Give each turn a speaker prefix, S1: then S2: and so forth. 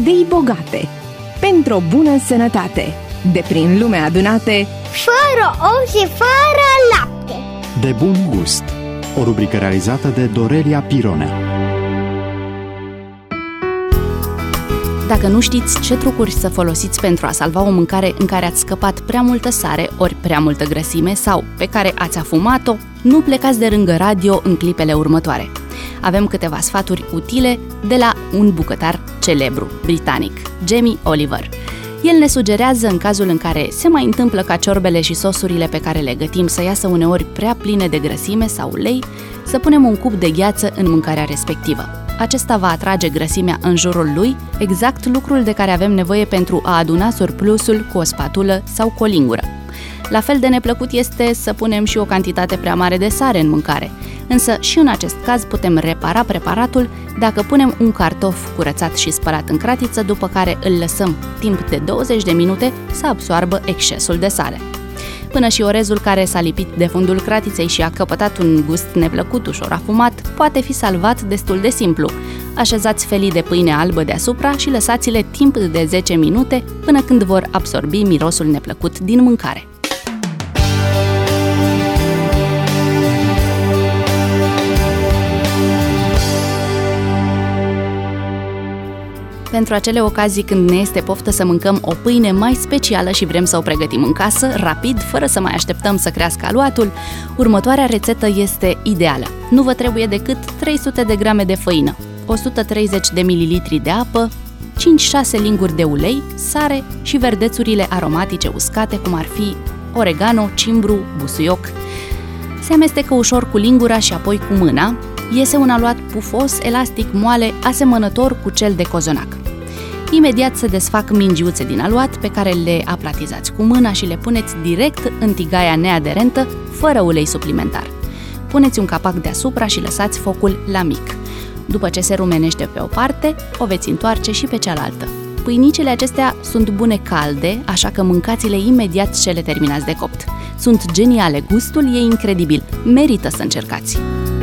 S1: idei bogate, pentru o bună sănătate, de prin lume adunate,
S2: fără ou și fără lapte.
S3: De bun gust. O rubrică realizată de Dorelia Pirone.
S4: Dacă nu știți ce trucuri să folosiți pentru a salva o mâncare în care ați scăpat prea multă sare ori prea multă grăsime sau pe care ați afumat-o, nu plecați de lângă radio în clipele următoare. Avem câteva sfaturi utile de la un bucătar celebru, britanic, Jamie Oliver. El ne sugerează, în cazul în care se mai întâmplă ca ciorbele și sosurile pe care le gătim să iasă uneori prea pline de grăsime sau ulei, să punem un cup de gheață în mâncarea respectivă. Acesta va atrage grăsimea în jurul lui, exact lucrul de care avem nevoie pentru a aduna surplusul cu o spatulă sau cu o lingură. La fel de neplăcut este să punem și o cantitate prea mare de sare în mâncare, însă și în acest caz putem repara preparatul dacă punem un cartof curățat și spălat în cratiță, după care îl lăsăm timp de 20 de minute să absoarbă excesul de sare. Până și orezul care s-a lipit de fundul cratiței și a căpătat un gust neplăcut, ușor afumat, poate fi salvat destul de simplu. Așezați felii de pâine albă deasupra și lăsați-le timp de 10 minute până când vor absorbi mirosul neplăcut din mâncare. Pentru acele ocazii când ne este poftă să mâncăm o pâine mai specială și vrem să o pregătim în casă, rapid, fără să mai așteptăm să crească aluatul, următoarea rețetă este ideală. Nu vă trebuie decât 300 de grame de făină, 130 de mililitri de apă, 5-6 linguri de ulei, sare și verdețurile aromatice uscate, cum ar fi oregano, cimbru, busuioc. Se amestecă ușor cu lingura și apoi cu mâna. Iese un aluat pufos, elastic, moale, asemănător cu cel de cozonac. Imediat se desfac mingiuțe din aluat pe care le aplatizați cu mâna și le puneți direct în tigaia neaderentă, fără ulei suplimentar. Puneți un capac deasupra și lăsați focul la mic. După ce se rumenește pe o parte, o veți întoarce și pe cealaltă. Pâinicele acestea sunt bune calde, așa că mâncați-le imediat ce le terminați de copt. Sunt geniale, gustul e incredibil, merită să încercați!